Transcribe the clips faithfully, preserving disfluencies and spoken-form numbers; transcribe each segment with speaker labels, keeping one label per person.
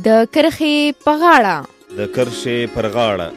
Speaker 1: د کرښې په غاړه.
Speaker 2: د کرښې پر غاړه.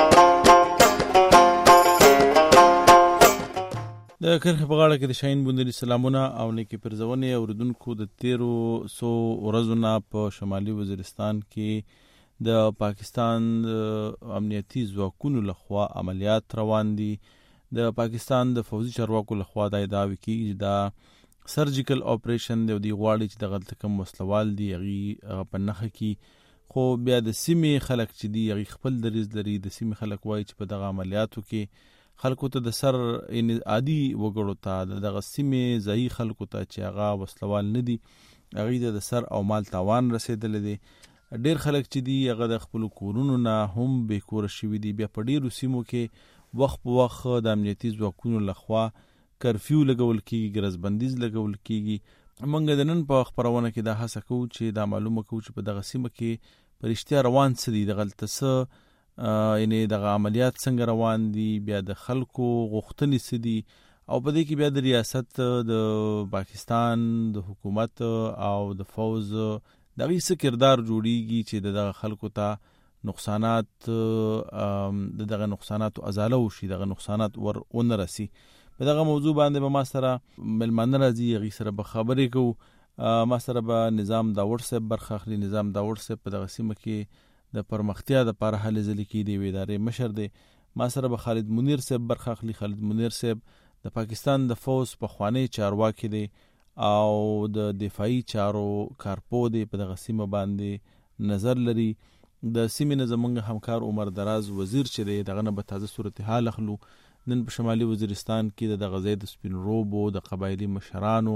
Speaker 3: د کرښې په غاړه کې د شاهین بوندلي سلامونه او نیکې پرزونې اوریدونکو. د تیرو سو ورځو نه په شمالي وزیرستان کې د پاکستان امنیتي ځواکونو لخوا عملیات روان دي. د پاکستان د فوزي چارواکو لخوا دا ادعا وکړي دا سرجیکل اپریشن دی او دی غواړي چې د غلط کم وسلوال دی هغه په نخښه کې. خو بیا د سیمې خلک چې دی هغه خپل دریځ لري. د سیمې خلک وایي چې په دغه عملیاتو کې خلکو ته د سر ان عادي وګړو ته دغه سیمې ځای خلکو ته چې هغه وسلوال نه دي هغه د سر او مال تاوان رسیدل دي. ډیر خلک چې دی هغه د خپل کورونو نه هم به کور شوي دي. بیا په ډیرو سیمو کې وخت په وخت د امنیتي ځواکونو لخوا کرفیو لګول کیږي، ګرځبندیز لګول کیږي. موږ د نن په خبرونه کې دا هڅه کوو چې دا معلومه کوو چې په دغه سیمه کې پرشتیا روان څه دي، د غلطه څه یعنی دغه عملیات څنګه روان دي، بیا د خلکو غوښتنې څه دي، او په دې کې بیا د ریاست د پاکستان د حکومت او د فوز دغه څه کردار جوړیږي چې دغه خلکو ته نقصانات دغه نقصانات او ازاله وشي، دغه نقصانات ور ونرسي. په دغه موضوع باندې به ما سره ملمانه راځي، هغې سره به خبرې کوو. ما سره به نظام داوړ صاحب برخه اخلي. نظام داوړ صاحب په دغه سیمه کې د پرمختیا د لپاره هلې ځلې کې دی ادارې مشر دی. ما سره به خالد منیر صاحب برخه اخلي. خالد منیر صاحب د پاکستان د فوز پخوانی چارواکي دی او د دفاعي چارو کارپو دی. په دغه سیمه باندې نظر لري. د سیمې نه زمونږ همکار عمر دراز وزیر چې دی دغه نه به تازه صورتحال اخلو. نن په شمالي وزیرستان کې د دغه ځای د سپین روبو د قبایلي مشرانو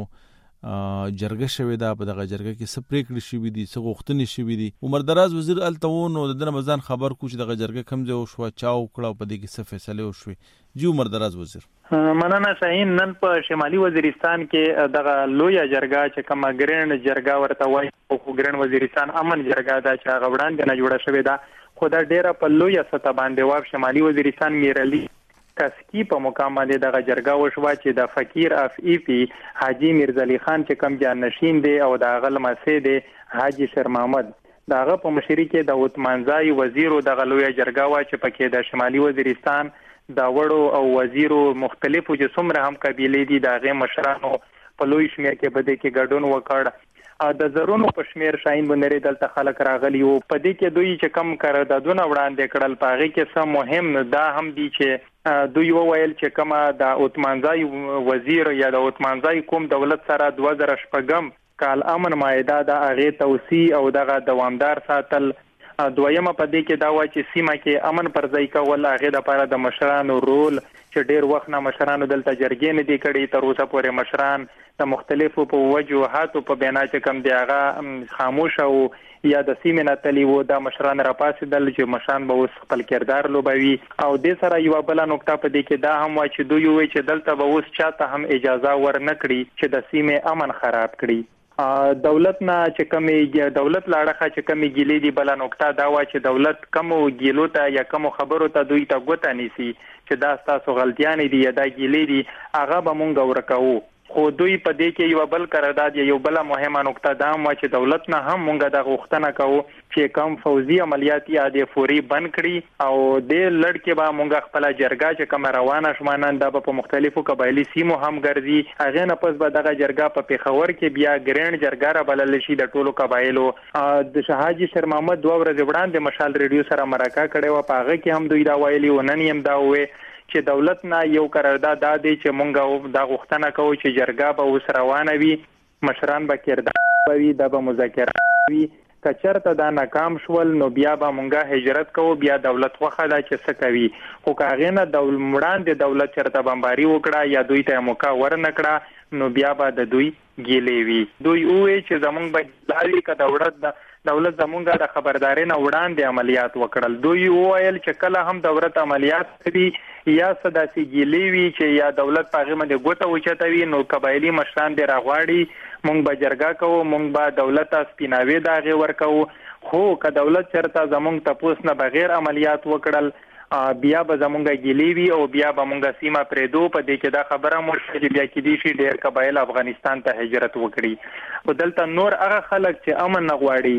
Speaker 3: جرګه شوې ده. په دغه جرګه کې څه پریکړې شوې دي، څه غوښتنې شوې دي. عمر دراز وزیر هلته و نو د ده نه به ځان خبر کړو چې دغه جرګه کوم ځای وشوه، چا وکړه او په دې کې څه فیصلې وشوې. جی عمر دراز وزیر.
Speaker 4: مننه شاهین. نن په شمالي وزیرستان کې دغه لویه جرګه چې کومه ګرین جرګه ورته وایي او ګرین وزیرستان امن جرګه ده چې هغه وړاندې نه جوړه شوې ده، خو دا ډیره په لویه سطح باندې و. شمالي وزیرستان میرعلي کسکی په مقام باندې دغه جرګه وشوه چې د فقیر اف ای پی حاجی میرزعلی خان چې کوم جانشین دی او د هغه لمسی دی حاجی شیر محمد د هغه په مشرۍ کې د عثمانزای وزیرو دغه لویه جرګه وه چې پکې د شمالي وزیرستان د وړو او وزیرو مختلفو چې څومره هم قبیلې دي د هغې مشرانو په لوی شمېر کې په دې کې ګډون وکړ. د زرونو په شمېر شاهین بندرې دلته خلک راغلي وو. په دې کې دوی چې کم قراردادونه وړاندې کړل په هغې کې څه مهم دا هم دي چې دوی وویل چې کومه د عثمانزای وزیر یا د عثمانزای کوم دولت سره دوه زره شپږم کال امن معاهده د هغې توسیع او دغه دوامدار ساتل. دویمه په دې کې دا وایي چې سیمه کې امن پر ځای کول هغې دپاره د مشرانو رول چې ډېر وخت نه مشرانو دلته جرګې نه دي کړي، تر اوسه پورې مشران د مختلفو په وجوهاتو په بنا چې کوم دی هغه خاموش او یا د سیمې نه تلي وو. دا مشران راپاڅېدل چې مشران به اوس خپل کردار لوبوي. او دې سره یوه بله نکته په دې کې دا هم وایي چې دوی وایي چې دلته به اوس چاته هم اجازه ور نه کړي چې د سیمې امن خراب کړي. دولت نه چې کمې دولت لاړخه چې کمې ګیلې دي. بله نکته دا وایي چې دولت کمو ګیلو ته یا کمو خبرو ته دوی ته ګوته نیسي چې دا ستاسو غلطیانې دي یا دا ګیلې دي هغه به مونږ ورکوو. خو دوی په دې کې یو بل قرارداد یا یو بل مهمه نکته دا هم چې دولت نه هم مونږ د غوښتنه کوو چې کم فوزي عملیات یا د فوري بند کړي او د لړ کې به مونږ خپل جرګه چې کوم روانه شمانن دا په مختلفو قبایلی سیمو هم ګرځي. هغه نه پس به دغه جرګه په پیښور کې بیا ګرین جرګه را بلل شي د ټولو قبایلو. د شهاجي شیر محمد دوه ورځې وړاندې مشال ریډیو سره مرکه کړې و، په هغه کې هم دوی دا ویلي و. نن هم دا وې چې دولت نه یو قرارداد دا دی چې مونږ دا غوښتنه کوو چې جرګه به اوس روانه وي، مشران به کردار وي، دا به مذاکره وي. که چېرته دا ناکام شول نو بیا به مونږ هجرت کوو، بیا دولت خوښه ده چې څه کوي. خو که هغې نه وړاندې دولت چېرته بمباري وکړه یا دوی ته موقع ورنه کړه نو بیا به د دوی ګیلې وي. دوی ووایي چې زمونږ به لارې که دولت دولت زمونږ د خبردارۍ نه وړاندې عملیات وکړل. دوی وویل چې کله هم دولت عملیات کوي یا څه داسې ګیلې وي چې یا دولت په هغې باندې ګوته اوچتوي نو قبایلي مشران دې راغواړي، مونږ به جرګه کوو، مونږ به دولت ته سپیناوي د هغې ورکوو. خو که دولت چېرته زمونږ تپوس نه بغیر عملیات وکړل بیا به زمونږ ګیلې وي او بیا به مونږ سیمه پرېږدو. په دې کې دا خبره مو شوه چې بیا کېدای شي ډېر قبایل افغانستان ته هجرت وکړي. خو دلته نور هغه خلک چې امن نه غواړي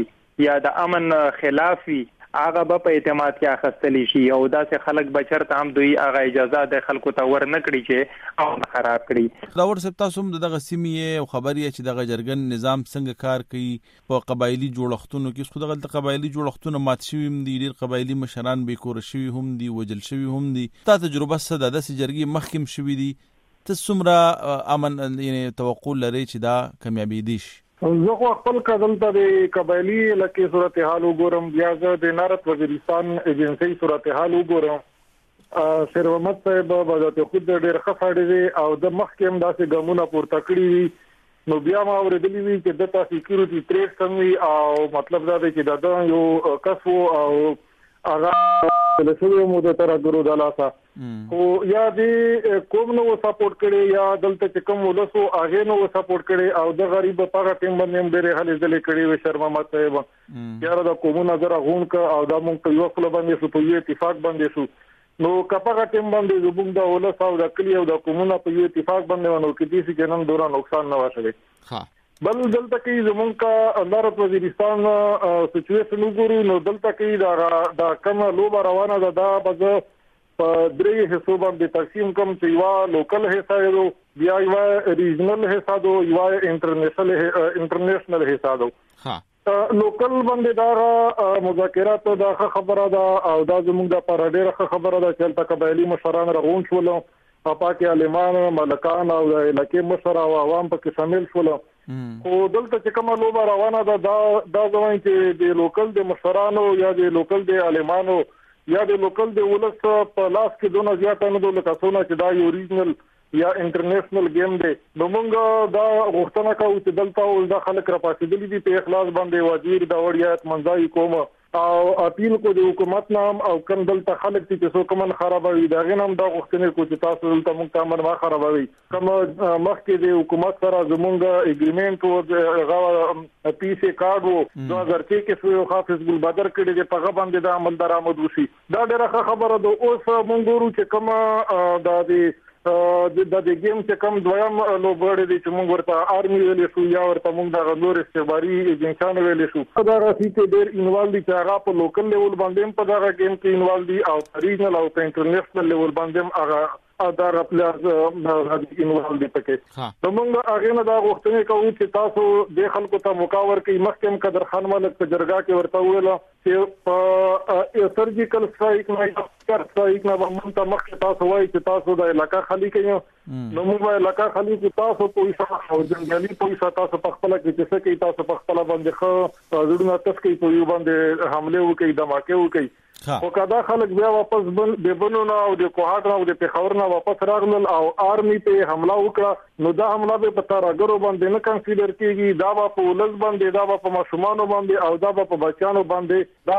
Speaker 4: یا د امن خلاف وي هغه به په اعتماد کې اخستلی شي او داسې خلک بچرته هم دوی هغه اجازه د خلکو ته ور نه کړي چې او خراب کړي.
Speaker 3: دا ورسې تاسو هم دغه سیمې او خبرې چې دغه جرګن نظام څنګه کار کوي په قبایلی جوړښتونو کې. خو دغه قبایلی جوړښتونه مات شوي هم دي، ډېر قبایلی مشران بیکور شوي هم دي، وجل شوي هم دي. تا تجربه څه ده؟ داسې جرګې مخکې شوي دي، ته څومره امن یعنی توقع لري چې دا کامیابېدی شي؟
Speaker 5: زه خو خپل کدل ته د قبایلی علاقې صورتحال وګورم، بیا زه د نارت وزیرستان ایجنسی صورتحال وګورم. شیر محمد صاحب بذات خود ډېر ښه سړی دی او د مخکې هم داسې ګامونه پورته کړي وي، نو بیا ما اورېدلي وي چې دته سکیورټي تریس کم وي او مطلب دا دی چې دا یو کس و او هغه له شوی مو د ترګرو د لاسه خو یا دې کوم نو سپورټ کړي یا دلته چې کوم ولسو هغه نو سپورټ کړي او د غریب په ټیم باندې هم ډېر هلي ځلې کړي وي. شیر محمد صاحب یاره د کومونه زره غون کا او د مونږ یو خپل باندې سو په یو اتفاق باندې سو نو کپاغه ټیم باندې زبون د ولس او د کلی او د کومونه په یو اتفاق باندې ونو کې دي چې نن دوران نقصان نه وشي. ها بل دلته کې زمونږ کا نارت وزیرستان سچويشن وګورو نو دلته کې دا د کوم لوبه روانه ده دا بز په درې حصو باندې تقسیم کوم چې یو لوکل حصہ دی، بیا یو ریجنل حصہ دی، یو انټرنیشنل انټرنیشنل حصہ دی. ها لوکل باندې دا مذاکرات دا خبره ده او دا زموږ د پر ډیره خبره ده چې تل قبایلی مشران راغون شول او پاکي عالمان ملکان او د علاقې مشر او عوام پکې شامل شول. خو دلته چې کومه لوبه روانه ده دا دا ځوان چې د لوکل د مشرانو یا د لوکل د عالمانو یا د لوکل د ولس په لاس کې دونه زیات نه دوه کسونه چې دا یو ریجنل یا انټرنیشنل گیم دی. نو موږ دا غوښتنه کوو چې دلته ول د خلک را پاسېدلي دي په اخلاص باندې وزیر دا وړیات منځای کوم او اپیل کو د حکومت نام او کوم دلته خلک چې څو کوم خرابوي دا غنم دا غوښتنه کو چې تاسو دلته موږ تامر ما خرابوي کوم مخکې د حکومت سره زمونږ اګریمنت او غوا پی سي کارت وو دوه هزار کې کې سو حافظ ګل بدر کړي د پغه باندې د عمل درآمد وشي. دا ډېره خبره ده. اوس موږ ګورو چې کوم دا د د د گیم چې کوم دویم لوبړې دي چې موږ ورته آرمي ویلې شو یا ورته موږ د نور استخباري ایجنسیان ویلې شو. دا راځي چې ډېر انوالو دي چې هغه په لوکل لیول باندې په دا گیم کې انوالو دي او ریجنل او انټرنیشنل لیول باندې هغه دا رپلرز انوالو دي پکې. نو موږ هغه نه دا غوښتنه کوو چې تاسو د خلکو ته مقاور کوي. مخکې قدر خان ملک په جرګه کې ورته ویل چې په سرجیکل سټرایک نه کار سټرایک نه موږ ته مخکې تاسو وایي چې تاسو د علاقې خالی کړئ. نو موږ علاقې خالی چې تاسو په ایسه او جنګلي په ایسه تاسو په خپل کې چې څه کوي تاسو په خپل باندې خو زړونه تاسو کوي په یو باندې حمله وکړي دماکه وکړي. او کدا خلک بیا واپس بل د بنونو او د کوهاټ او د پیښور نه واپس راغلل او آرمي په حمله وکړه نو دا حمله به په ترګرو باندې نه کنسیډر کیږي، دا په ولز باندې دا په ماشومان باندې او دا په بچیانو باندې دا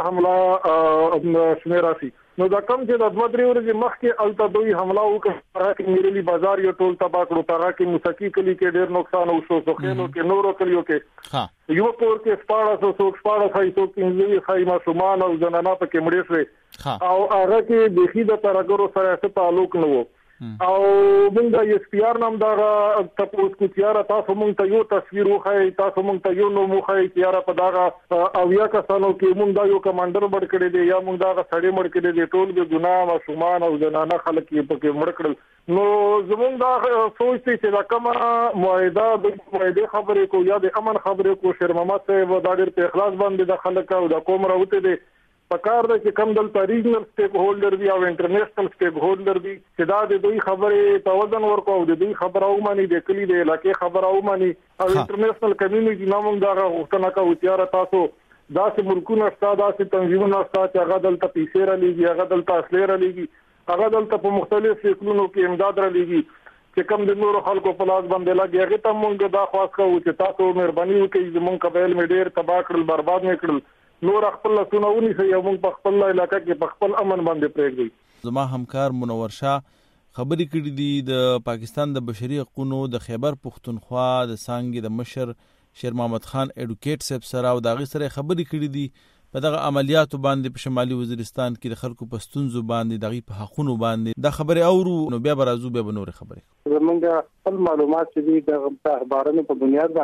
Speaker 5: حمله شمیره شي. نو دا کم چې د دوه درې ورځې مخکې الته دوی حمله وکړه چې میرلی بازار یو ټول تباہ کړو، هغه کې موسیقي کلی کې ډېر نقصان وشو، سوخینو کې نورو کلیو کې ها یو پور کې سپاړه سو سو سپاړه خای سو کې خای ماشومان او زنانه په کې مړې شوې او هغه کې د خې د ترګرو سره څه تعلق نه وو. او موږ د اس پی آر نام دا تاسو کو تیار تاسو موږ ته یو تصویر وخی، تاسو موږ ته یو نو وخی تیار په دا او یا کسانو کې موږ دا یو کمانډر مړ کړی دی یا موږ دا سړی مړ کړی دی، ټول به ګناه ماشومان او زنانه خلک یې پکې مړ کړل. نو زموږ دا سوچ دی چې دا کومه معاهده د معاهده خبرې کو یا د امن خبرې کو شیر محمد صاحب دا ډېر په اخلاص باندې د خلک او د قوم راوته دي پکار ده چې کم دلته ریجنل سټیک هولډر دی او انټرنیشنل سټیک هولډر دی چې دا د دوی خبرې توازن ورکو او د دوی خبره او مانی د کلی د علاقې خبره او مانی او انټرنیشنل کمیونټي نامم دا غوښتنه کوي چې تاسو داسې ملکونه ستاسو داسې تنظیمونه ستاسو چې هغه دلته پیسې را لېږي، هغه دلته اصلي را لېږي، هغه دلته په مختلف شکلونو کې امداد را لېږي چې کوم د نورو خلکو په لاس باندې لګي. هغه ته موږ دا خواست کوو چې تاسو مهرباني وکړئ زموږ قبایل مې ډېر تباہ کړل، برباد مې کړل، نور خپل لاسونه ونیسي او موږ په خپل علاقې کې په خپل امن باندې پرېږدي.
Speaker 3: زما همکار منور شاه خبرې کړې دي د پاکستان د بشري حقوقو د خیبر پختونخوا د څانګې د مشر شیر محمد خان ایډوکیټ صاحب سره او د هغې سره خبرې کړې دي په دغه عملیاتو باندې په شمالي وزیرستان کې د خلکو په ستونزو باندې د هغې په حقونو باندې دا خبرې اورو. نو بیا به راځو بیا به نورې خبرې
Speaker 5: زموږ خپل معلومات چې دي د اخبارونو په بنیاد باندې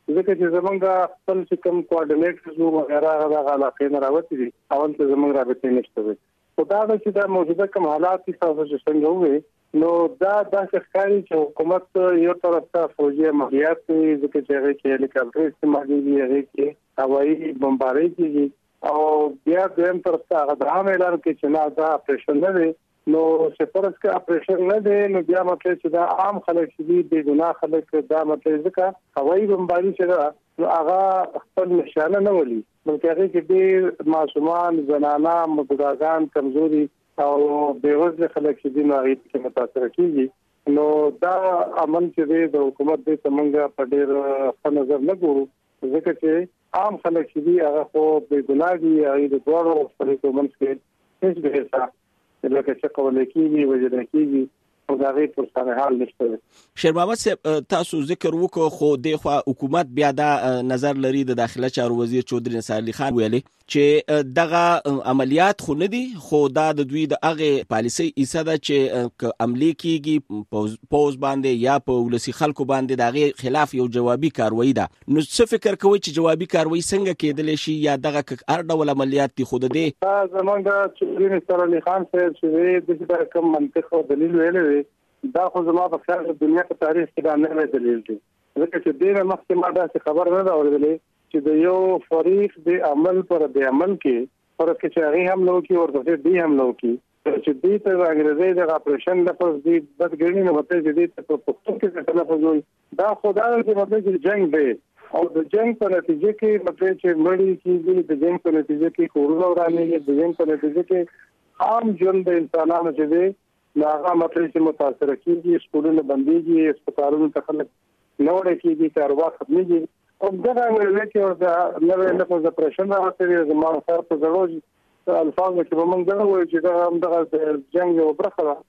Speaker 5: ځکه چې زمونږ خپل کوم کوارډینیټرز او وغیرہ هغه علاقې نه راوتی دي اول ته زمونږ رابطه نشته وي خو دا چې دا موجوده کوم حالات چې تاسو څنګه وې نو دا د ښکاری چې حکومت یو طرف ته فوجي عملیات کوي ځکه چې هغه کې هلیکاپټر استعمالوي هغه کې هوایي بمباري کیږي او بیا دیم طرف ته هغه د عام اعلان کوي چې نه دا اپریشن نه دی نو چې فرض کې اپریشن نه دی نو بیا مطلب چې دا عام خلک چې دي د ګناه خلک دا مطلب ځکه هوایي بمباري چې دا نو هغه خپل نشانه نه ولي بلکې هغه کې ډېر معصومان زنانه مبتداګان کمزوري او بیروزه خلک چې دین هغه کې متاثر کیږي نو دا عمل چې د حکومت د څنګه په ډېر په نظر نه ګورو ځکه چې عام خلک چې دي هغه خو به ګناه دي هغه د دوړو په کومنس کې هیڅ به حساب لکه چې قول کېږي وجه کېږي او دا غي پر ستاره حال نشته.
Speaker 6: شیر محمد صاحب تاسو ذکر وکړو خو د حکومت بیا دا نظر لري د داخله چارو وزیر چودري نصر علي خان ویلي چې دغه عملیات خو نه دي خو دا د دوی د هغه پالیسي ایسه ده چې عملی کیږي پوز باندې یا په ولسی خلکو باندې دغه خلاف یو جوابي کاروایی ده نو څه فکر کوي چې جوابي کاروایی څنګه کېدل شي یا دغه هر ډول عملیات دي خود دي
Speaker 5: زمونږ چودري نصر علي خان صاحب چې د کوم منطق او دلیل ویلي دا خو زما په خیال د دنیا په تاریخ کې دا نه دلیل دی ځکه چې ډېر مخکې ما دا خبر نه دا اورېدلې چې د یو فریق د عمل پر د عمل کې پر کې چې هغه هم نو کې ورته دی هم نو کې چې دې ته انګريزي د اپریشن د پر دې بدګړنی نه وته چې دې په پښتو کې څه تلفظ وي دا خدای چې مطلب چې جنگ دی او د جنگ په نتیجه کې مطلب چې مړی کېږي د جنگ په نتیجه کې کورونه ورانېږي د جنگ په نتیجه کې عام ژوند د انسانانو چې دی هغه مطلب چې متاثر کیږي سکولونه بنديږي هسپتالونو ته خلک نه وړي کیږي کاروبار ختميږي او دا موږ کې دا نوې لفظ اپریشن راځي زموږ سره په ضروري الفاظ کې موږ دا وایو چې دا هم د جنگ یو برخه ده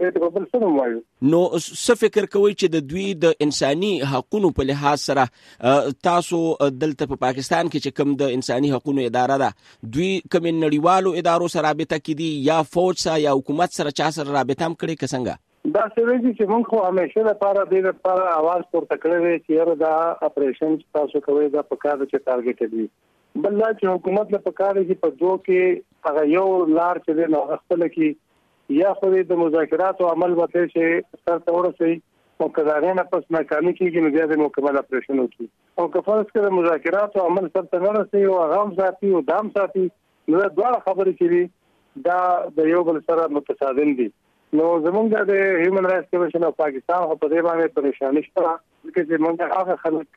Speaker 6: نو څه فکر کوي چې د دوی د انساني حقوقو په لحاظ سره تاسو دلته په پاکستان کې چې کوم د انساني حقوقو اداره ده دوی کوم نړیوالو ادارو سره رابطه کړي یا فوج سره یا حکومت سره چا سره رابطه هم کړي څنګه
Speaker 5: دا څه چې موږ خو همیشه لپاره د لپاره आवाज پورته کړی چې دا اپریشن تاسو کوي دا په کار چې ټارګټ دی بل چې حکومت له پکاره چې په دوه کې هغه یو لار چې نه خپل کې یا خو د مذاکراتو عمل وته چې سر تورسي او کله نه پس ناکامي کیږي نو بیا د مکمل اپریشن وکړي او که فرض کړه مذاکراتو عمل سر تورسي او غام ذاتي او دام ذاتي نو دا خبرې چې دا د یو بل سره متصادم دي نو زمونږ د هیومن رائټس کمیشن اف پاکستان په دې باندې پریشانی شته چې موږ هغه خلک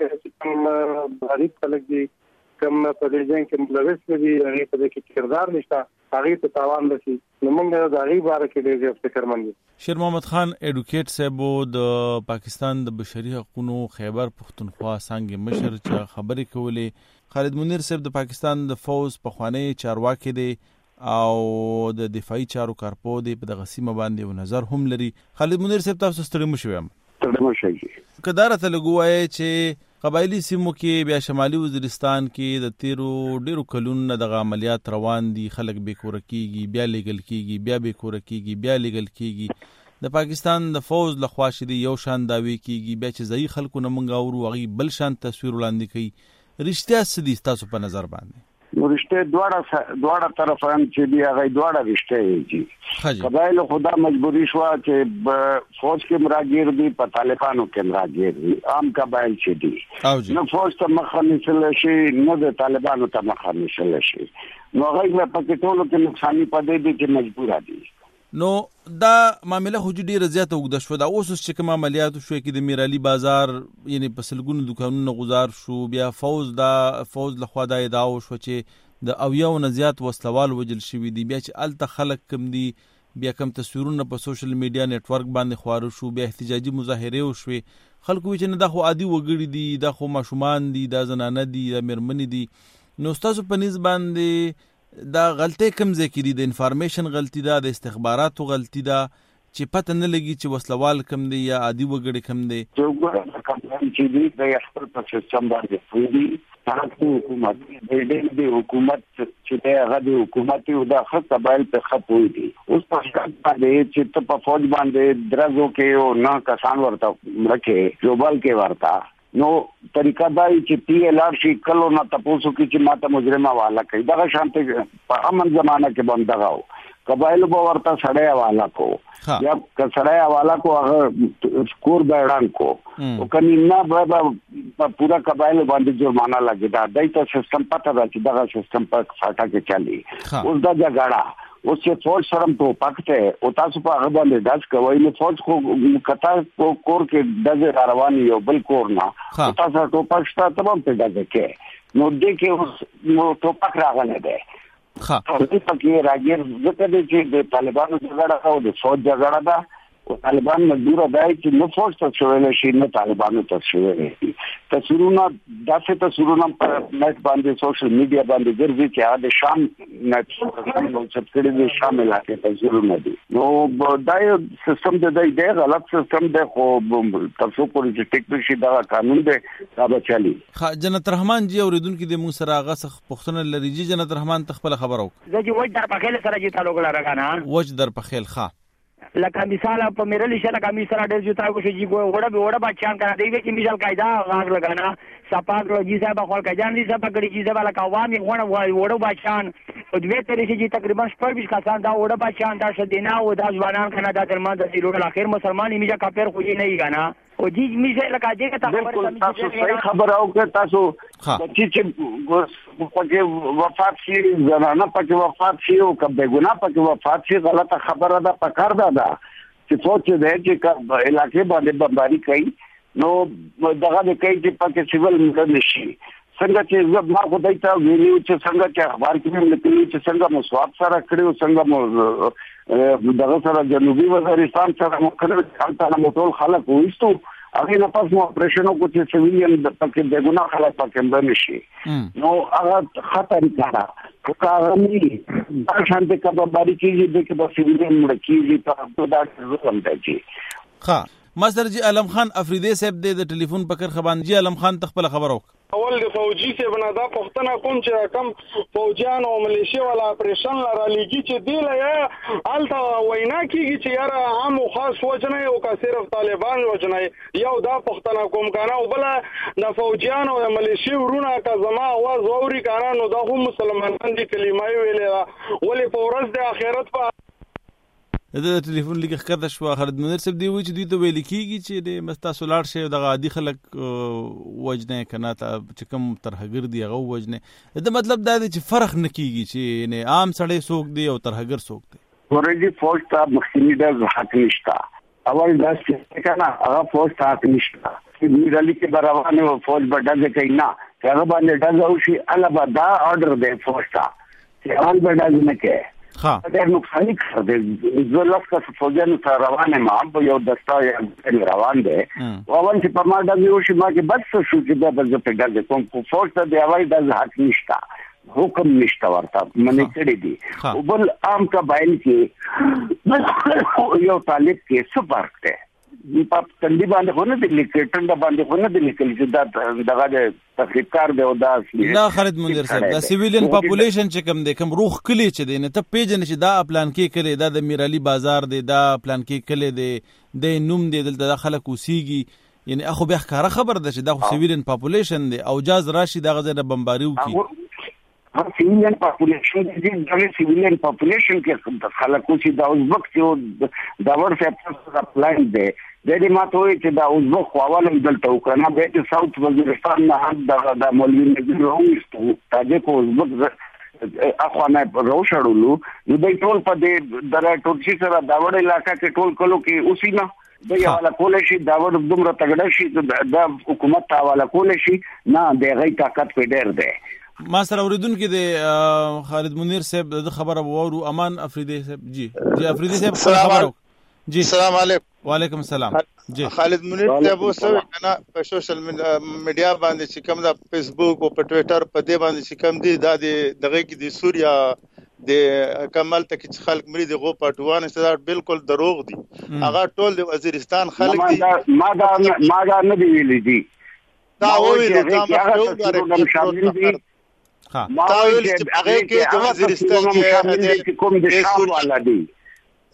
Speaker 5: چې غریب خلک دي کوم په دې ځای کې ملوث دي هغه په دې کې کردار نشته هغه ته تاوان رسي نو موږ د هغه باره کې ډېر فکر مند
Speaker 3: شیر محمد خان ایډوکیټ صاحب د پاکستان د بشري حقوقو خیبر پختونخوا څنګه مشر چې خبرې کولې خالد منیر صاحب د پاکستان د فوز په خوانی چارواکي دی او د دفاعي چارو کارپو دی په دغه سیمه باندې و نظر هم لري خالد منیر صاحب تاسو ستړي مشوم
Speaker 5: ستړي مشوي
Speaker 3: کدارته لګوای چې قبایلی سیمو کې بیا شمالي وزیرستان کې د تیرو ډیرو کلونو د عملیات روان دي خلک به کور کېږي بیا لګل کېږي بیا به کور کېږي بیا لګل کېږي د پاکستان د فوز لخوا شدي یو شان داوي کېږي بیا چې ځای خلکو نه منګا ورو غي بل شان تصویر وړاندې کوي رښتیا سدي تاسو په نظر باندې
Speaker 7: نو رشته دواړه دواړه طرفان چې دی هغه دواړه رشته دي قبایل خدا مجبوری شو چې فوج کې مراګیر دي په طالبانو کې مراګیر دي عام قبایل چې دي نو فوج ته مخنیسل شي نو د طالبانو ته مخنیسل شي نو هغه په ټولو کې نقصان پدې دي چې مجبور دي
Speaker 3: نو دا معاملې خو ډیره زیاته وګد شو دا اوس چې کوم عملیات شو کې د میرالي بازار یعنی په سلګونو دکانونو گزار شو بیا فوز دا فوز لخوا دا ادعا شو چې د اویاو نه زیات وسلوال وجل شوی دی بیا چې الته خلک کم دي بیا کم تصویرونه په سوشل میډیا نت ورک باندې خوار شو بیا احتجاجي مظاهره وشوي خلکو چې نه دا خو عادي وګړي دي دا خو ماشومان دي دا زنانه دي دا مرمنې دي نو تاسو په نسبت باندې دا غلطي کم ځکې دي د انفارمیشن غلطي ده د استخباراتو غلطي ده چې پته نه لګي چې وسلوال کم دي یا عادي وګړي کم دي
Speaker 7: چې وګړه کمپاین چې دي د خپل په سیستم باندې فوجي تاسو حکومت د دې حکومت چې هغه د حکومت او د خاصه بایل په خپوي دي اوس په شکل باندې چې په فوج باندې درزو کې او نه کسان ورته مرکه جوبال کې ورته نو طریقه دا چې پی ایل آر شي کلو نه تاسو کې چې ماته مجرمه والا کوي دا شانته په امن زمانہ کې بندغاو قبایل به ورته سړی والا کو یا سړی والا کو هغه سکور بیان کو او کني نه به پورا قبایل باندې جرمانه لګي دا دایته سیستم پته دا چې دا سیستم په فاټا کې چالي اوس دا جګړه اوس چې فوج سره په پکته او تاسو په هغه باندې داس کوي نو فوج خو کتا کور کې د رواني یو بل کور نه تاسو ته پښتا تمام په دغه کې نو دې کې اوس نو ټوپک راغله ده ها په پکې راګر ځکه چې د طالبانو جګړه او د فوج جګړه ده او طالبان مجبور دی چې نو فوج ته شویل شي نو طالبانو ته شویل شي تصویرونه داسې تصویرونه په نت باندې سوشل میډیا باندې ګرځي چې هغه د شام نت نو چې کړي د شام علاقې تصویرونه دي نو دا یو سیستم دی دی غلط سیستم دی خو تاسو پورې چې ټیکنیشي دا قانون دی دا به چالي
Speaker 3: جنت رحمان جی اوریدونکو د موږ سره هغه څخه پښتنه لري جی جنت رحمان تخپل خبرو
Speaker 8: زه چې وځ در په خیل سره چې تعلق لرم کنه
Speaker 3: وځ در په خیل ښه
Speaker 8: لکه مثال په میرل شي لکه مثال ډېر جو تاسو شي وړه به وړه بچان کنه دی چې مثال قاعده غاغ لګانا سپاک روجي صاحب خپل کجان دي صاحب کړي چې زبا لکه عوامي غوړه وای وړه بچان او دوی ترې چې تقریبا شپږ بیس کسان دا وړه بچان دا شدینا او دا ځوانان کنه دا تر ما د سیرو اخر مسلمان میجا کافر خو نه یې غانا او جی میشه لکه دې ته
Speaker 7: خبره تاسو صحیح خبر او که تاسو چې چې وفات شي زنانه پکې وفات شي او کبه ګنا پکې وفات شي غلطه خبره ده پکار ده دا چې سوچ دې چې علاقې باندې بمباری کوي نو دغه د کوي چې پکې سیول مدد نشي څنګه چې زه ما خو دای ته ویلو چې څنګه چې اخبار کې هم لیکلي چې څنګه مو سواب سره کړو څنګه مو دغه سره جنوبي وزیرستان سره مو کړو څنګه مو ټول خلک وېستو هغه نه پس مو اپریشن کو چې سیویلین پکې د ګناه خلک پکې باندې نو هغه خطر کړه کارمي دا شانته کباباری کیږي د کې په سیویلین مړ کیږي ته دا څه دی
Speaker 3: ها مستر جی علم خان افریدی صاحب د ټلیفون پکر خبان جی علم خان تخپل خبرو
Speaker 9: اول د فوجي څخه بنا دا پښتنه کوم چې کم فوجان او ملیشیا والا اپریشن لرا لګي چې دی لا الته وینا کیږي چې یاره عام او خاص وجنه او کا صرف طالبان وجنه یو دا پښتنه کوم کنه او بل د فوجان او ملیشیا ورونه کا زما आवाज اوري کنه نو دا هم مسلمانان دي کلمه ویلې ولې په ورځ د آخرت په
Speaker 3: د ټلیفون لګ ښکته شو خالد منیر صاحب دی وی چې دوی ته ویل کیږي چې د مستا سولار شي د عادي خلک وجنه کنه ته چې کوم ترهګر دی هغه وجنه د مطلب دا دی چې فرق نه کیږي چې نه عام سړی سوق دی او ترهګر سوق دی
Speaker 7: ورېدي فوج ته مخکینی د حق نشتا اول دا چې کنه هغه فوج ته حق نشتا چې میرالي کې بروانه فوج بډه کوي نه هغه باندې ډزاو شي الله دا آرډر دی فوج ته چې اول بډه نه کوي
Speaker 3: ها
Speaker 7: دا نقصان کړ دې زه لکه فوجانو ته روانه ما په یو دستا یې روان دي او اول چې په ما د یو شي ما کې بس شو چې دا بل څه پیدا کوم په فوج ته دی اوای د حق نشتا حکم نشتا ورته منې کړی دي او بل عام کا باین کې یو طالب کې څه فرق دی په تندې باندې خو نه دی لیکل ټنډه باندې خو نه دی لیکل چې دا دغه د تفکر دی او دا
Speaker 3: نه خالد منیر صاحب دا سیویلین پاپولیشن چې کوم دی کوم روخ کلی چې دی نه ته پیژن چې دا پلان کې کلی دا د میرالي بازار دی دا پلان کې کلی دی د نوم دی دلته خلک اوسېږي یعنی اخو به ښکارا خبر ده چې دا سیویلین پاپولیشن دی او جاز راشي دا غزه د بمباریو کی
Speaker 7: سیویلین پاپولیشن دی دا سیویلین پاپولیشن کې خلکو چې دا ازبک چې دا ورته پلان دی د دې ماته چې دا ازبک خواله دلته وکړه به چې ساوث وزیرستان نه هم دا د مولوی نجیب راوستو تاجه کو ازبک اخوانه روشړولو نو د ټول په دې درا ټوټشي سره دا وړ علاقہ کې ټول کلو کې اوسې نه د یواله کول شي دا وړ دومره تګړه شي د حکومت حواله کول شي نه د غي طاقت په ډېر ده
Speaker 3: ما سره اوریدونکو د خالد منیر صاحب د خبره وورو امان افریدی صاحب جی جی افریدی صاحب خبرو
Speaker 10: جی السلام علیکم
Speaker 3: وعلیکم السلام
Speaker 10: جی خالد منیر صاحب وسوي کنه په سوشل میډیا باندې چې کوم د فیسبوک او په ټوئیټر په دې باندې چې کوم دي د دغه کې د سوریا د کمال ته چې خلک مری د غو پټوان استعداد بالکل دروغ دي هغه ټول د وزیرستان خلک دي
Speaker 7: ما دا ما دا نه دی ویلي دي
Speaker 10: دا ویل دا ما شامل دي ها دا ویل چې هغه کې د وزیرستان کې کوم د شام والا دي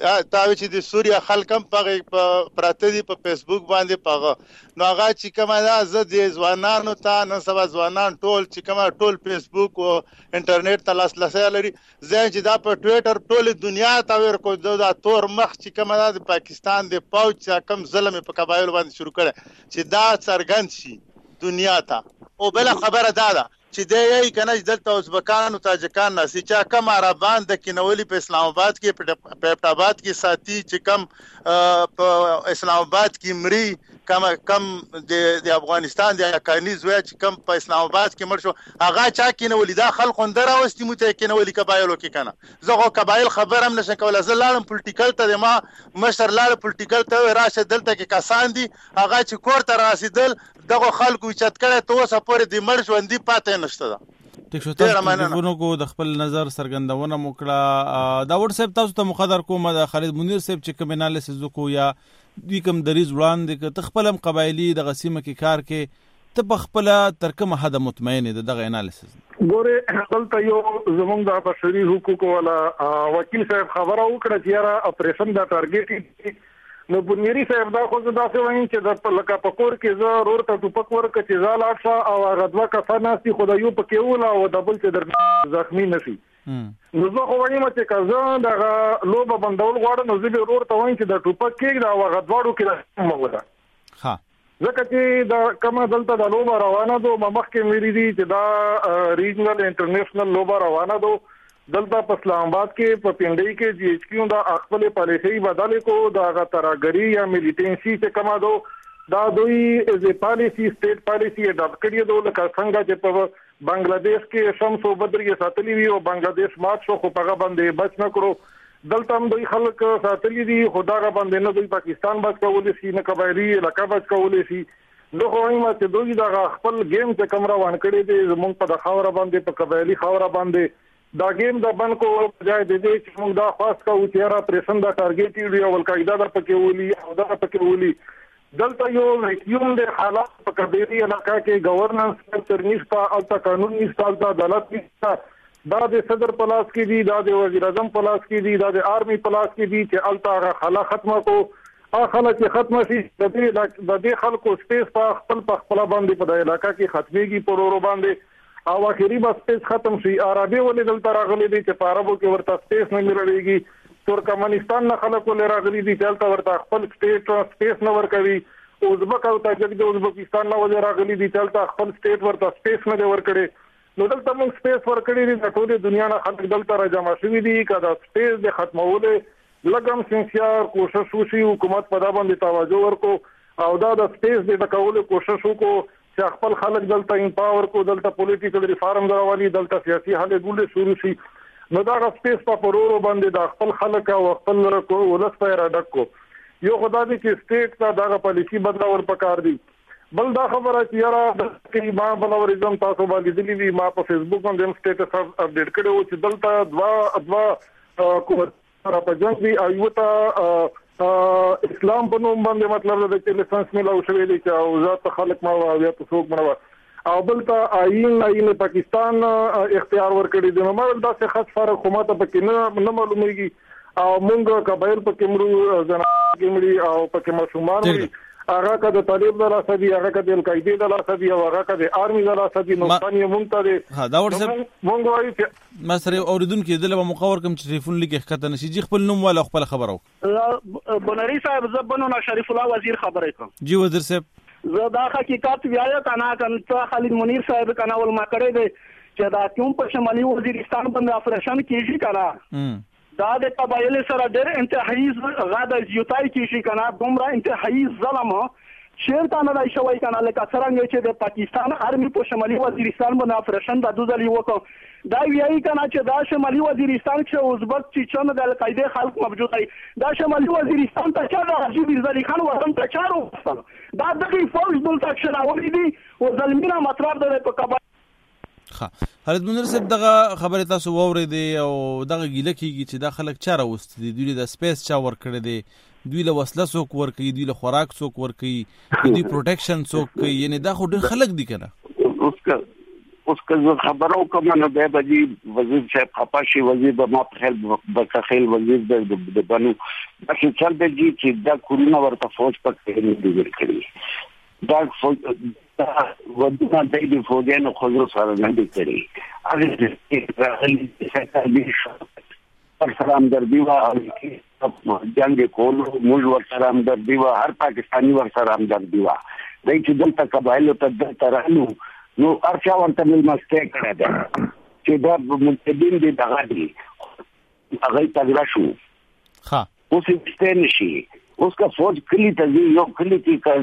Speaker 10: تا چې د سوریا خلکم په پراته دي په فیسبوک باندې پغه نو هغه چې کومه دا زه د ځوانانو ته نن سبا ځوانان ټول چې کومه ټول فیسبوک او انټرنیټ ته لاسرسی لري زه چې دا په ټوئیټر ټول دنیا ته ورکو دا تور مخ چې کومه دا د پاکستان د پاوچ چې کم ظلم په قبایل باندې شروع کړي چې دا څرګند شي دنیا ته او بل خبره دا ده چې د یی کنه دلته ازبکان او تاجکان ناسي چې کم عربان د کینولي په اسلام آباد کې په پټ آباد کې ساتي چې کم په اسلام آباد کې مری کم کم د د افغانستان د اکانیز وای چې کم په اسلام آباد کې مر شو هغه چا کینولي دا خلک اندر اوستي مو ته کینولي قبایلو کې کنه زغه قبایل خبر هم نشم کولای زه لاړم پولیټیکل ته ما مشر لاړ پولیټیکل ته راشه دلته کې کسان دي هغه چې کور ته راسیدل دغه خلکو چت کړه ته اوسه پورې د مړ ژوندۍ پاتې نشته ده
Speaker 3: ټیک شو تاسو کو د خپل نظر سرګندونه موکړه دا وټس اپ تاسو ته مقدر کوم د خالد منیر صاحب چې کوم انالیسز وکړو یا دوی کوم دریز وړاندې ک تخپلم قبایلی د غسیمه کې کار کې ته بخپل ترکمه حد مطمئن دي دغه انالیسز
Speaker 5: ګوره خپل یو زمونږ د بشري حقوقو ولا وکیل صاحب خبره وکړه چې را اپریشن دا ټارګټ نو بنيري صاحب دا خو دا څه وایي چې د لکه پکور کې زه رور ته ټوپک ورک چې زال اټه او غدوا کفنا سي خدایو پکې ولا او دبل چې در زخمی نشي نو زه خو وایم چې کزه دا لوبه بندول غواړم نو زه رور ته وایم چې د ټوپک کې دا غدواړو کې موږ ها ځکه چې دا کومه دلته د لوبه روانه دو مخکې مېری دي چې دا ریجنل انټرنیشنل لوبه روانه دو دلته په اسلام آباد کې په پینډي کې جی ایچ کیو دا خپل پالیسي بدل کو دا غتراګری یا ملیټنسي څخه کما دو دا دوی از ا پالیسي سټیټ پالیسي اډاپټ کړی دو لکه څنګه چې په بنگلاديش کې شمس او بدر کې ساتلی وی او بنگلاديش مات شو خو په باندې بچ نه کړو دلته هم دوی خلک ساتلی دي خدای باندې نه دوی پاکستان بچ کولې شي نه قبایلی علاقہ بچ کولې شي نو خو وایم چې دوی دا خپل گیم ته کمره وان کړی دي زمونږ په خاور باندې په قبایلی خاور باندې دا گیم د بن کو ځای د دې چې موږ دا خاص کا او تیارا پریشن دا ټارګټ دی او القاعده دا پکې ولي او دا پکې ولي دلته یو ریکیوم د حالات په قبایلی علاقہ کې گورننس سکتر نشته او قانون نشته او عدالت نشته دا د صدر پلاس کې دی دا د وزیر اعظم پلاس کې دی دا د آرمي پلاس کې دی چې الته خلا ختمه کو ا خلا چې ختمه شي د دې د دې خلکو سپیس په خپل په خپل باندې په د علاقہ کې ختميږي پرورو باندې او اخیری بس سپیس ختم شي عربي ولې دلته راغلي دي چې په عربو کې ورته سپیس نه مليږي ترکمنستان نه خلک ولې راغلي دي چې دلته ورته خپل سټیټ سپیس نه ورکوي ازبک او تاجک د ازبکستان نه ولې راغلي دي چې دلته خپل سټیټ ورته سپیس نه ورکړي نو دلته موږ سپیس ورکړي دي د ټولې دنیا نه خلک دلته راجمع شوي دي کدا سپیس د ختمولې لګم سنسيار کوشش وشي حکومت په دا باندې توجه ورکو او دا د سپیس د کولو کوشش وکړو چې خپل خلک دلته امپاور کو دلته پولیټیکل ریفارم دراوالي دلته سیاسي حل ګولې شروع شي نو دا سپیس په پرورو باندې د خپل خلک او خپل ولس په را ډکو یو خدای دې چې سټیټ ته دا پالیسی بدلول پکار دي بل دا خبره چې یاره د ما بلوریزم تاسو باندې دلی وی ما په فیسبوک باندې سټیټس اپډیټ کړو چې دلته دوا دوا کوم را په جنګ دی او ته اسلام په نوم باندې مطلب دا چې لسانس ملو شوی دی چې او ذات خلق ما او یا څوک منو او بل ته آئین آئین پاکستان اختیار ورکړي دی نو مال دا څه خاص فرق کومه ته پکې نه نه معلومیږي او مونږ قبایل پکې مرو زنا کې مړي او پکې مشومان وي هغه کده طالب دلا سدي هغه کده القاعده دلا سدي او هغه کده آرمي دلا سدي نو ثاني مونږ ته
Speaker 3: ها دا ورسره
Speaker 5: مونږ وایي چې
Speaker 3: ما سره اوریدونکو دله مقور کوم چې ټلیفون لیکه ښکته نشي جی خپل نوم ولا خپل خبرو
Speaker 11: بنری صاحب زبنو شریف الله وزیر خبره کوم
Speaker 3: جی وزیر صاحب
Speaker 11: زه دا حقیقت ویایا کنه کنه خالد منیر صاحب کنه ول ما کړی دی چې دا کوم په شمالي وزیرستان باندې اپریشن کیږي کنه دا د قبایل سره ډېر انتهایی غاده زیاتای کیږي کنه دومره انتهایی ظلم شیرته نه دی شوی کنه لکه څنګه چې د پاکستان آرمي په شمالي وزیرستان باندې اپریشن د دوزلی وکړ دا ویایي کنه چې دا شمالي وزیرستان چې ازبک چیچن د القاعده خلق موجود دی دا شمالي وزیرستان ته چې د حاجی بیرزلی خان ورن ته چارو دا دغه فوج دلته شناوري دي او ظلمینه مطلب د په قبایل
Speaker 3: ها خالد منیر صاحب دغه خبره تاسو وورید او دغه ګیله کیږي چې د خلک چاره وست دي دوی د سپیس چا ور کړی دي دوی له وسله څوک ور کوي دوی له خوراک څوک ور کوي دوی پروټیکشن څوک کوي یعنی دا خو ډېر خلک دي کنه
Speaker 7: اوس کا اوس که خبرو کوم نو به بجی وزیر صاحب خپاشي وزیر به ما په خل بکخیل وزیر د بنو چې چل به جی چې دا کورونا ورته فوج پکې نه دی ورکړي دا فوج ودونه د دې فوجونو خو سره نه دی کړی هغه چې راغلي چې پر سره همدردي وا جنگ کولو موږ ورسره همدردي وا هر پاکستاني ورسره همدردي وا دای چې دلته قبایلو ته د ترانو نو ارچا ورته ملمسته کړه ده چې دا متدین دي دغه دي هغه تګلا شو
Speaker 3: ها
Speaker 7: اوس یې نشي اوس کا فوج کلی ته یو کلی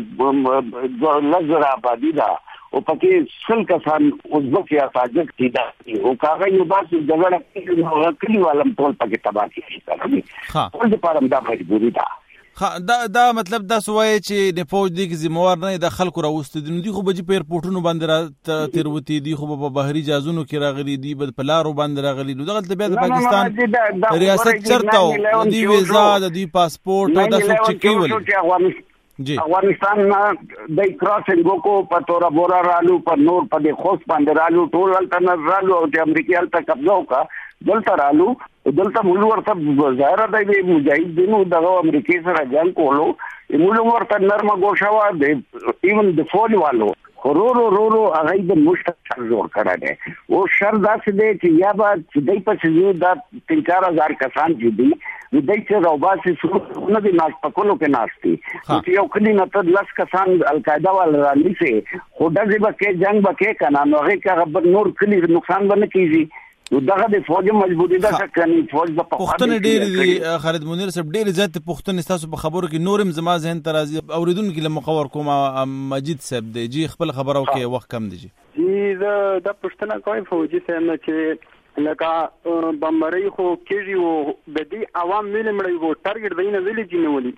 Speaker 7: کې لزر آبادی دا او پکې سل کسان ازبک یا تاجک دي دا او کاغه یو باسي دغه کلی والم ټول پکې تباہ کیږي ها ټول د پاره دا مجبوری ده
Speaker 3: دا دا مطلب دا سوای چې د فوج دی کې ذمہوار نه د خلکو راوست دي نو دی خو بجې په ایرپورټونو باندې را تیروتی دي خو په بهري جازونو کې راغلي دي په لارو باندې راغلي نو دغه ته بیا د پاکستان ریاست چرته دی ویزا د دی پاسپورت دا څه چې کیول
Speaker 7: جی افغانستان نه د کراسینګ کو په تورا بورا رالو په نور په د خوست باندې رالو ټول الټر رالو او د امریکای الټر قبضه وکا دلته رالو دلته موږ ورته ظاهر دی مجاهدینو دغه امریکای سره جنگ کولو موږ ورته نرمه ګوښوا د ایون د فوج والو رو رو رو رو هغه د مشترک جوړ کړه دي او شر داسې دی چې یا به چې دای په څیر دا تین چار هزار کسان چې دي نو دای چې راوباسي څو نه دي ناس پکولو کې ناشتي چې یو کلی نه تر لس کسان القاعده ول رالي سي خو دغه به کې جنگ به کې کنه نو هغه کا نور کلی نقصان باندې کیږي نو دغه د فوج مجبوری ده چې فوج په
Speaker 3: پښتون ډېر دي خالد منیر صاحب ډېر زیات پښتون تاسو په خبرو کې نورم زما ذهن ترازی اوریدونکو له مخور کوم مجید صاحب دی جی خپل خبرو کې وخت کم دی
Speaker 12: جی دا د پښتنه کوي فوجي سم نه چې لکه بمبري خو کېږي او د دې عوام مل مړی وو ټارګټ دینه ویلي جنولي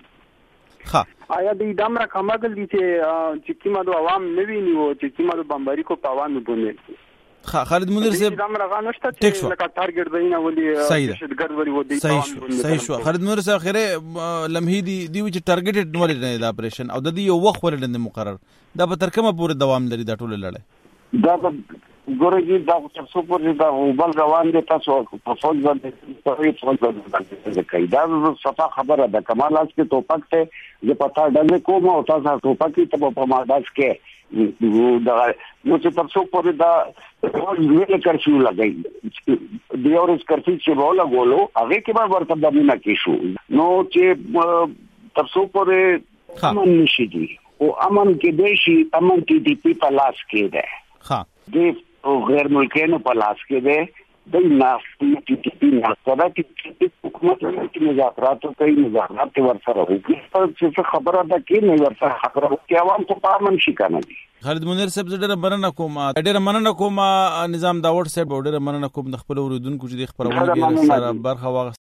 Speaker 3: ها
Speaker 12: آیا د دمر کماګل دي چې چې کیما د عوام نوی نیو چې کیما د بمبري کو پاوان بونه
Speaker 3: خالد منیر صاحب
Speaker 12: ټیک شو لکه ټارګټ دینه ولي
Speaker 3: شدګر ولي ودی صحیح شو صحیح شو خالد منیر صاحب خیره لمحي دي دی چې ټارګټ ولې نه د اپریشن او د دې یو وخت ولې نه مقرر دا به تر کومه پورې دوام لري دا ټول لړۍ
Speaker 7: دا ګورګي دا څه څو پورې دا وبل روان دي تاسو په فوج باندې په فوج باندې کوي دا صفه خبره ده کمال اس کې توپک ته چې پتا ډنګ کوم او تاسو توپک ته په ماداس کې دا نو چې تاسو پورې دا فوج ویل کرفیو لګي دی اورس کرفیو چې ولا غولو هغه کې به ورته دمنه کې شو نو چې تاسو پورې امن نشي دي او امن کې دیشي امن ټي ټي پی په لاس کې ده
Speaker 3: ها
Speaker 7: د غیر ملکینو په لاس کې ده د نافتي ټي ټي پی ناستره چې حکومت کې مذاکرات کوي مذاکرات ورسره وکړي چې خبره ده کې نه ورسره خبره کوي عوام ته پامن شي کنه دي
Speaker 3: خالد منیر صاحب ډېر مننه کوم ډېر مننه کوم نظام داوود صاحب ډېر مننه کوم د خپل اوریدونکو چې د خبرونه سره برخه واغ